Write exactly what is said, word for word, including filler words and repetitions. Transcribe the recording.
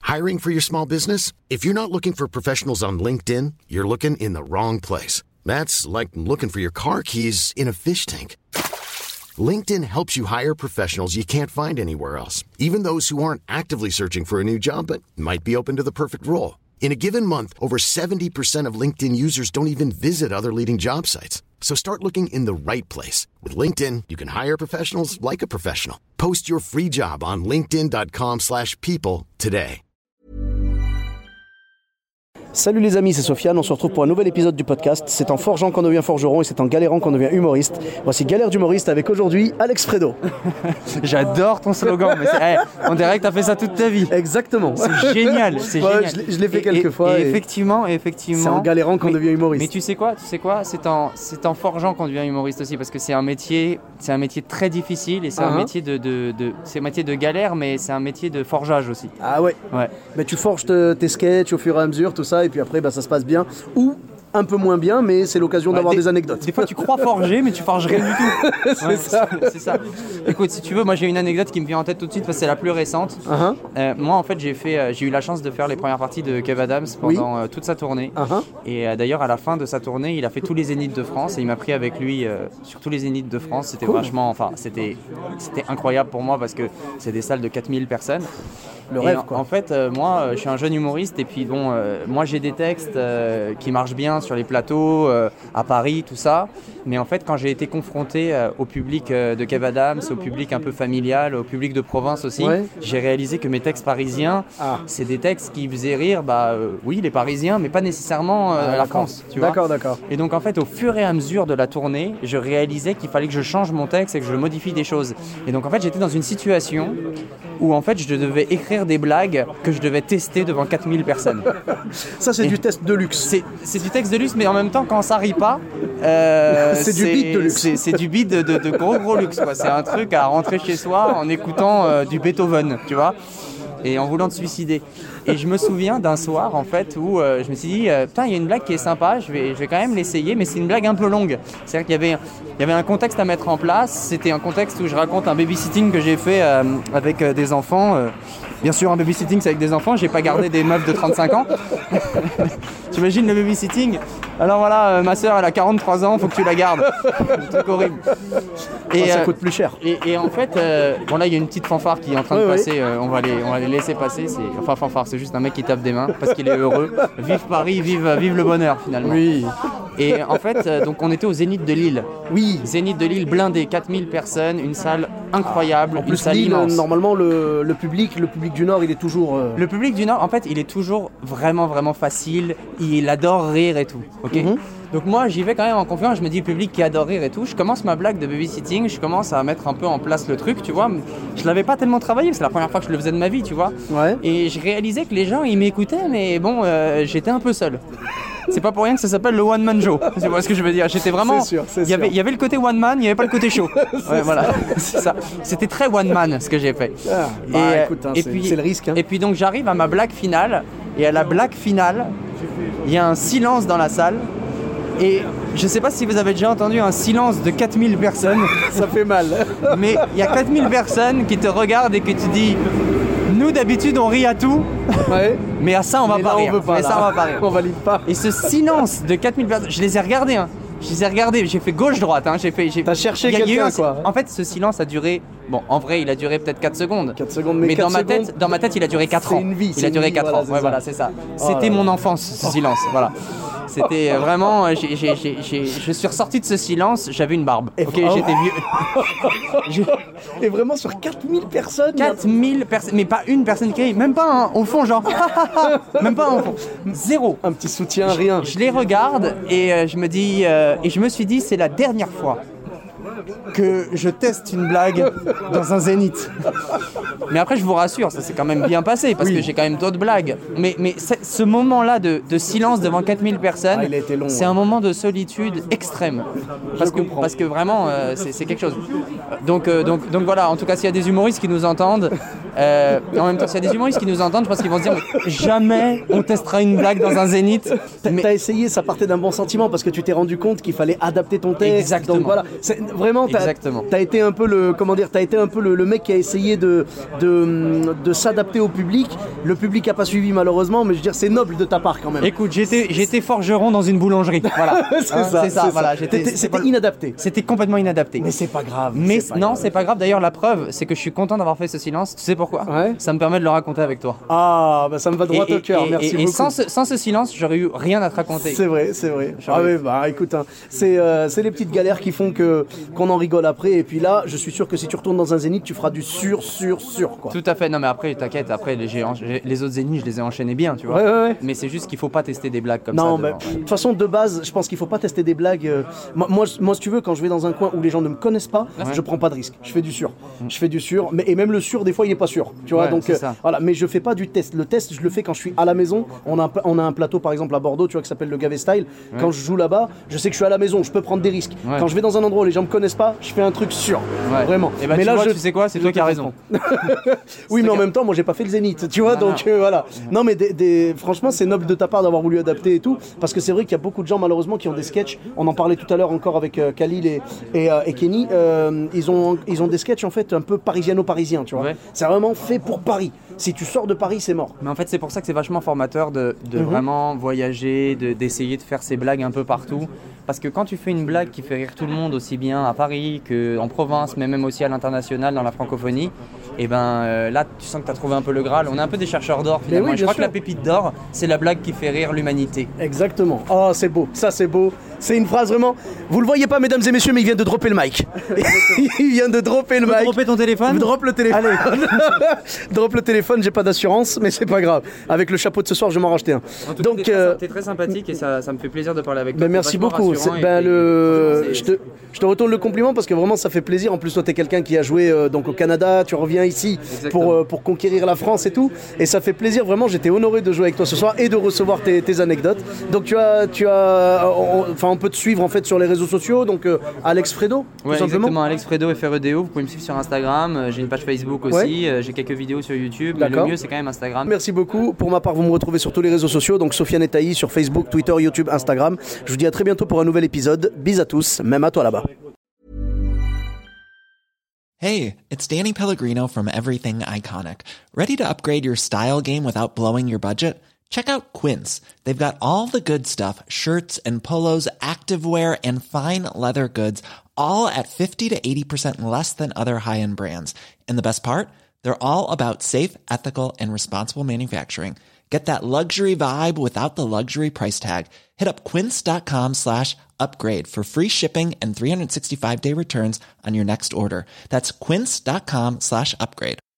Hiring for your small business? If you're not looking for professionals on LinkedIn, you're looking in the wrong place. That's like looking for your car keys in a fish tank. LinkedIn helps you hire professionals you can't find anywhere else, even those who aren't actively searching for a new job but might be open to the perfect role. In a given month, over seventy percent of LinkedIn users don't even visit other leading job sites. So start looking in the right place. With LinkedIn, you can hire professionals like a professional. Post your free job on linkedin.com slash people today. Salut les amis, c'est Sofiane, on se retrouve pour un nouvel épisode du podcast. C'est en forgeant qu'on devient forgeron et c'est en galérant qu'on devient humoriste. Voici Galère d'humoriste avec aujourd'hui Alex Fredo. J'adore ton slogan, mais c'est, hey, on dirait que t'as fait ça toute ta vie. Exactement. C'est génial, c'est ouais, génial. Je l'ai, je l'ai fait et, quelques et, fois. Et, et effectivement, et effectivement. C'est en galérant qu'on mais, devient humoriste. Mais tu sais quoi, tu sais quoi, c'est en, c'est en forgeant qu'on devient humoriste aussi, parce que c'est un métier, c'est un métier très difficile et c'est uh-huh. un métier de, de, de, c'est un métier de galère, mais c'est un métier de forgeage aussi. Ah ouais. Ouais. Mais tu forges te, tes sketchs au fur et à mesure, tout ça, et puis après, bah, ça se passe bien ou un peu moins bien, mais c'est l'occasion bah, d'avoir des, des anecdotes. Des fois tu crois forger mais tu forges rien du tout. c'est, ouais, ça. C'est, c'est ça. Écoute, si tu veux, moi j'ai une anecdote qui me vient en tête tout de suite parce que c'est la plus récente. Uh-huh. Euh, moi en fait j'ai fait, euh, j'ai eu la chance de faire les premières parties de Kev Adams pendant oui. euh, toute sa tournée. Uh-huh. Et euh, d'ailleurs à la fin de sa tournée, il a fait tous les zéniths de France et il m'a pris avec lui euh, sur tous les zéniths de France. C'était cool. vachement, enfin c'était, c'était incroyable pour moi parce que c'est des salles de quatre mille personnes. Le rêve, en, quoi. En fait, euh, moi, euh, je suis un jeune humoriste et puis bon, euh, moi j'ai des textes euh, qui marchent bien sur les plateaux, euh, à Paris, tout ça. Mais en fait, quand j'ai été confronté euh, au public euh, de Kev Adams, au public un peu familial, au public de province aussi, ouais. j'ai réalisé que mes textes parisiens, ah. c'est des textes qui faisaient rire, bah euh, oui, les Parisiens, mais pas nécessairement euh, ah, la France. Tu d'accord, vois d'accord. Et donc en fait, au fur et à mesure de la tournée, je réalisais qu'il fallait que je change mon texte et que je modifie des choses. Et donc en fait, j'étais dans une situation où en fait, je devais écrire des blagues que je devais tester devant quatre mille personnes. Ça, c'est et du test de luxe. C'est, c'est du texte de luxe, mais en même temps, quand ça rit pas, euh, c'est, c'est du beat de luxe. C'est, c'est du beat de, de, de gros gros luxe, quoi. C'est un truc à rentrer chez soi en écoutant euh, du Beethoven, tu vois, et en voulant te suicider. Et je me souviens d'un soir en fait où euh, je me suis dit euh, putain, il y a une blague qui est sympa, je vais, je vais quand même l'essayer, mais c'est une blague un peu longue. C'est-à-dire qu'il y avait, il y avait un contexte à mettre en place. C'était un contexte où je raconte un babysitting que j'ai fait euh, avec euh, des enfants. Euh, bien sûr, un babysitting c'est avec des enfants. J'ai pas gardé des meufs de trente-cinq ans. T'imagines le babysitting? Alors voilà, euh, ma soeur elle a quarante-trois ans, faut que tu la gardes. C'est un truc horrible. Et ça euh, coûte plus cher. Et, et en fait, euh, bon là il y a une petite fanfare qui est en train oui, de passer. Oui. Euh, on va les, on va les laisser passer. C'est, enfin fanfare, c'est juste un mec qui tape des mains parce qu'il est heureux. Vive Paris, vive, vive le bonheur finalement. Oui. Et en fait, euh, donc on était au Zénith de Lille. Oui. Zénith de Lille blindé, quatre mille personnes, une salle incroyable, en plus, une salle Lille, immense. Normalement le, le public, le public du Nord, il est toujours. Euh... Le public du Nord, en fait, il est toujours vraiment vraiment facile. Il adore rire et tout. Ok. Mm-hmm. Donc moi j'y vais quand même en confiance, je me dis le public qui adore rire et tout, je commence ma blague de babysitting, je commence à mettre un peu en place le truc, tu vois. Je l'avais pas tellement travaillé, c'est la première fois que je le faisais de ma vie, tu vois. Ouais. Et je réalisais que les gens ils m'écoutaient, mais bon, euh, j'étais un peu seul. C'est pas pour rien que ça s'appelle le one man show. Tu vois ce que je veux dire? J'étais vraiment. C'est sûr, c'est il y avait, sûr. il y avait le côté one man, il y avait pas le côté show. Ouais, voilà. C'est ça. C'était très one man ce que j'ai fait. Ah, bah, et écoute, hein, et c'est, puis, c'est le risque. Hein. Et puis donc j'arrive à ma blague finale, et à la blague finale, il y a un silence dans la salle. Et je sais pas si vous avez déjà entendu un silence de quatre mille personnes. Ça fait mal. Mais il y a quatre mille personnes qui te regardent et que tu dis. Nous d'habitude on rit à tout, ouais. mais à ça on va mais pas là, rire. On veut pas, mais là. ça on va pas rire. On valide pas. Et ce silence de quatre mille personnes, je les ai regardés, hein. Je les ai regardés, j'ai fait gauche-droite, hein. J'ai fait. J'ai... T'as cherché y a, quelqu'un y a un... quoi. En fait, ce silence a duré. Bon, en vrai, il a duré peut-être quatre secondes. quatre secondes, mais, mais quatre dans ma secondes, tête, dans ma tête, il a duré quatre c'est ans. Une vie, il a duré vie, quatre voilà, ans. Ouais, ça. voilà, c'est ça. Oh C'était là mon là. enfance, ce silence. Voilà. C'était vraiment. J'ai, j'ai, j'ai, j'ai, je suis ressorti de ce silence, j'avais une barbe. Et ok, vraiment... j'étais vieux. je... Et vraiment sur quatre mille personnes. quatre mille personnes, mais pas une personne qui rit, même pas un, au fond, genre. Même pas un au fond. Zéro. Un petit soutien, rien. Je, je les regarde et euh, je me dis. Euh, et je me suis dit, c'est la dernière fois que je teste une blague dans un zénith. Mais après, je vous rassure, ça s'est quand même bien passé parce oui. que j'ai quand même d'autres blagues. Mais, mais ce moment-là de, de silence devant quatre mille personnes, ah, il a été long, c'est hein. un moment de solitude extrême. Parce, que, parce que vraiment, euh, c'est, c'est quelque chose. Donc, euh, donc, donc voilà, en tout cas, s'il y a des humoristes qui nous entendent, Euh, en même temps, s'il y a des humoristes qui nous entendent, je pense qu'ils vont se dire mais jamais on testera une blague dans un zénith. T'as, Mais... t'as essayé, ça partait d'un bon sentiment parce que tu t'es rendu compte qu'il fallait adapter ton texte. Exactement. Donc voilà, c'est, vraiment, t'as, Exactement. t'as été un peu le, comment dire, t'as été un peu le, le mec qui a essayé de, de, de s'adapter au public. Le public a pas suivi malheureusement, mais je veux dire, c'est noble de ta part quand même. Écoute, j'étais, j'étais forgeron dans une boulangerie. Voilà. c'est, Hein, ça, c'est ça. c'est Voilà. ça. J'étais, C'était, c'était, c'était pas- inadapté. C'était complètement inadapté. Mais c'est pas grave. Mais c'est pas non, grave. c'est pas grave. D'ailleurs, la preuve, c'est que je suis content d'avoir fait ce silence. Tu sais pourquoi ? Ouais. Ça me permet de le raconter avec toi. Ah, bah ça me va droit Et- au cœur. et- Merci et- et beaucoup. sans ce, sans ce silence, j'aurais eu rien à te raconter. C'est vrai, c'est vrai. J'aurais- Ah oui, bah écoute, hein, c'est, euh, c'est les petites galères qui font que, qu'on en rigole après. Et puis là, je suis sûr que si tu retournes dans un zénith, tu feras du sûr, sûr, sûr, quoi. Tout à fait. Non, mais après, t'inquiète. Après, les, j'ai en- j'ai- les autres zéniths, je les ai enchaînés bien, tu vois. Ouais, ouais, ouais. Mais c'est juste qu'il faut pas tester des blagues comme Non, ça. mais devant. de toute façon, de base, je pense qu'il faut pas tester des blagues. euh, moi, moi, moi, si tu veux, quand je vais dans un coin où les gens ne me connaissent pas, je prends pas de risque. Je fais du sûr. Je fais du sûr. Mais, et même le sûr, des fois, il est pas sûr. Tu vois, Ouais, donc c'est euh, ça. voilà. Mais je fais pas du test. Le test, je le fais quand je suis à la maison. On a un, on a un plateau, par exemple, à Bordeaux, tu vois, qui s'appelle le Gavé Style. Quand je joue là-bas, je sais que je suis à la maison. Je peux prendre des risques. Ouais. Quand je vais dans un endroit où les gens me connaissent pas, je fais un truc sûr. Ouais. Vraiment. Et bah, mais tu là, vois, je, tu sais quoi, c'est je toi qui te as raison. oui, mais en toi qui- même temps, moi, j'ai pas fait le Zénith, tu vois, Non, donc non. euh, voilà. Non, mais des, des- franchement, c'est noble de ta part d'avoir voulu adapter et tout, parce que c'est vrai qu'il y a beaucoup de gens, malheureusement, qui ont des sketchs. On en parlait tout à l'heure encore avec euh, Khalil et, et, euh, et Kenny. Euh, ils, ont, ils ont des sketchs, en fait, un peu parisiano-parisiens, tu vois. Ouais. C'est vraiment fait pour Paris. Si tu sors de Paris, c'est mort. Mais en fait, c'est pour ça que c'est vachement formateur de, de Mhm. vraiment voyager, de- d'essayer de faire ces blagues un peu partout. Parce que quand tu fais une blague qui fait rire tout le monde, aussi bien à Paris qu'en province, mais même aussi à l'international, dans la francophonie, et ben euh, là, tu sens que tu as trouvé un peu le Graal. On est un peu des chercheurs d'or finalement. oui, Et je bien crois sûr. que la pépite d'or, c'est la blague qui fait rire l'humanité. Exactement. Oh, c'est beau. Ça, c'est beau. C'est une phrase vraiment. Vous le voyez pas, mesdames et messieurs, mais il vient de dropper le mic. il vient de dropper le mic. Dropper ton téléphone. Drop le téléphone. Drop le téléphone, j'ai pas d'assurance, mais c'est pas grave. Avec le chapeau de ce soir, je vais m'en racheter un. En tout cas, Donc, t'es, euh, très, t'es très sympathique et ça, ça me fait plaisir de parler avec toi. ben, T'es merci vachement beaucoup. rassurant C'est- et- ben, et- le... franchement, je, c'est- te, je te retourne le compliment parce que vraiment ça fait plaisir. En plus, toi, tu es quelqu'un qui a joué euh, donc au Canada, tu reviens ici Exactement. pour, euh, pour conquérir la France et tout. Et ça fait plaisir, vraiment. J'étais honoré de jouer avec toi ce soir et de recevoir tes, tes anecdotes. Donc, tu as. Tu as on, enfin, on peut te suivre en fait sur les réseaux sociaux. Donc, euh, Alex Fredo, tout Ouais, simplement. exactement, Alex Fredo F R E D O, vous pouvez me suivre sur Instagram, euh, j'ai une page Facebook aussi, euh, j'ai quelques vidéos sur YouTube, mais le D'accord. mieux c'est quand même Instagram. Merci beaucoup. Pour ma part, vous me retrouvez sur tous les réseaux sociaux, donc Sofiane Etaï sur Facebook, Twitter, YouTube, Instagram. Je vous dis à très bientôt pour un nouvel épisode. Bis à tous, même à toi là-bas. Hey, it's Danny Pellegrino from Everything Iconic. Ready to upgrade your style game without blowing your budget? Check out Quince. They've got all the good stuff, shirts and polos, activewear, and fine leather goods, all at fifty to eighty percent less than other high-end brands. And the best part? They're all about safe, ethical, and responsible manufacturing. Get that luxury vibe without the luxury price tag. Hit up quince.com slash upgrade for free shipping and three sixty-five day returns on your next order. That's quince.com slash upgrade.